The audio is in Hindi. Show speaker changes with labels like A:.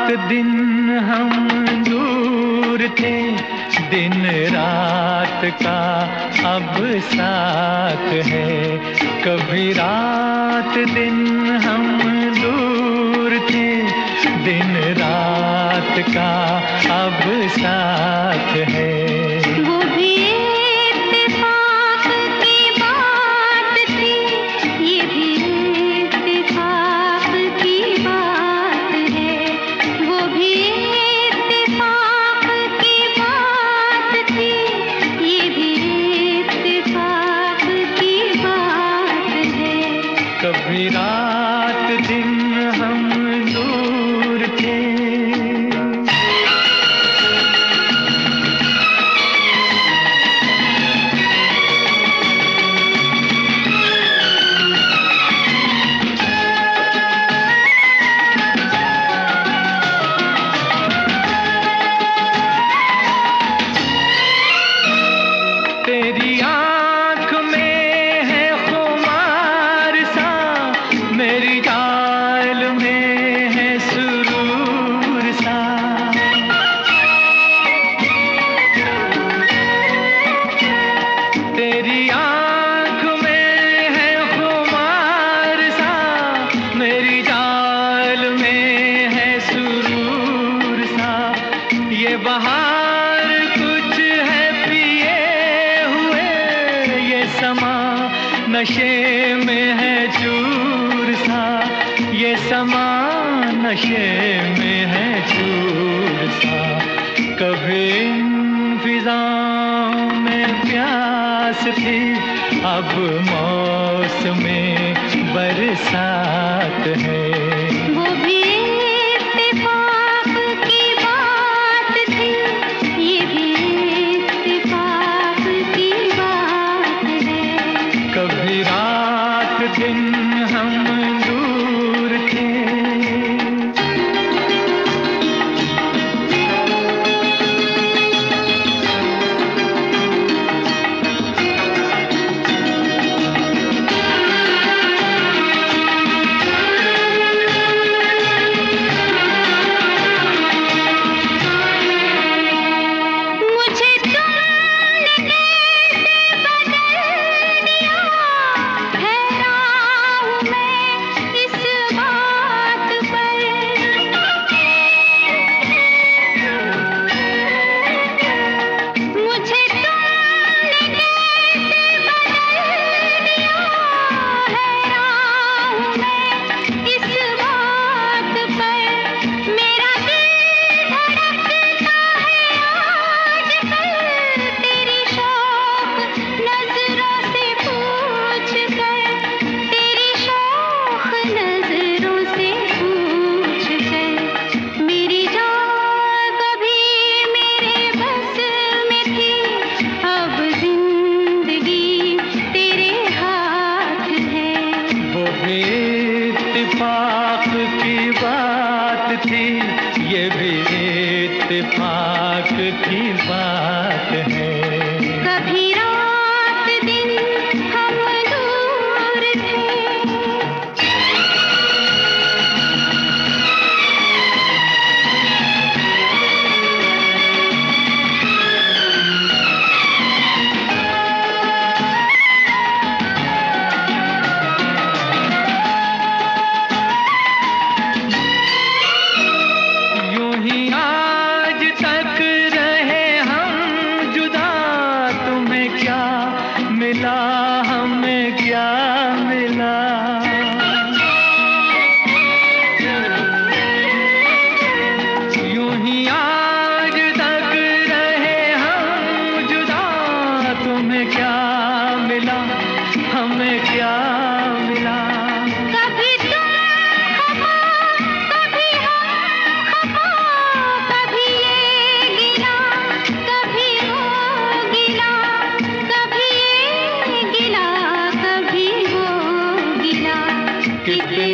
A: दिन हम दूर थे, दिन रात का अब साथ है। कभी रात दिन हम दूर थे, दिन रात का अब साथ है। कभी रात दिन हम दूर थे। तेरी आँख में है खुमार सा, मेरी चाल में है सुरूर सा। तेरी आँख में है खुमार सा, मेरी चाल में है सुरूर सा। ये बहार कुछ है पिए हुए, ये समा नशे में है चूर सा। ये समा नशे में है चूर सा। कभी इन फिजाओं में प्यास थी, अब मौसमे बरसात है। कभी रात दिन हम दूर थे। इत्तेफाक की बात थी, ये भी इत्तेफाक की बात है।
B: कभी रात दिन हम दूर थे।
A: आज तक रहे हम जुदा, तुम्हें क्या मिला हमें क्या मिला। यूं ही आज तक रहे हम जुदा, तुम्हें क्या मिला हमें क्या मिला। कितने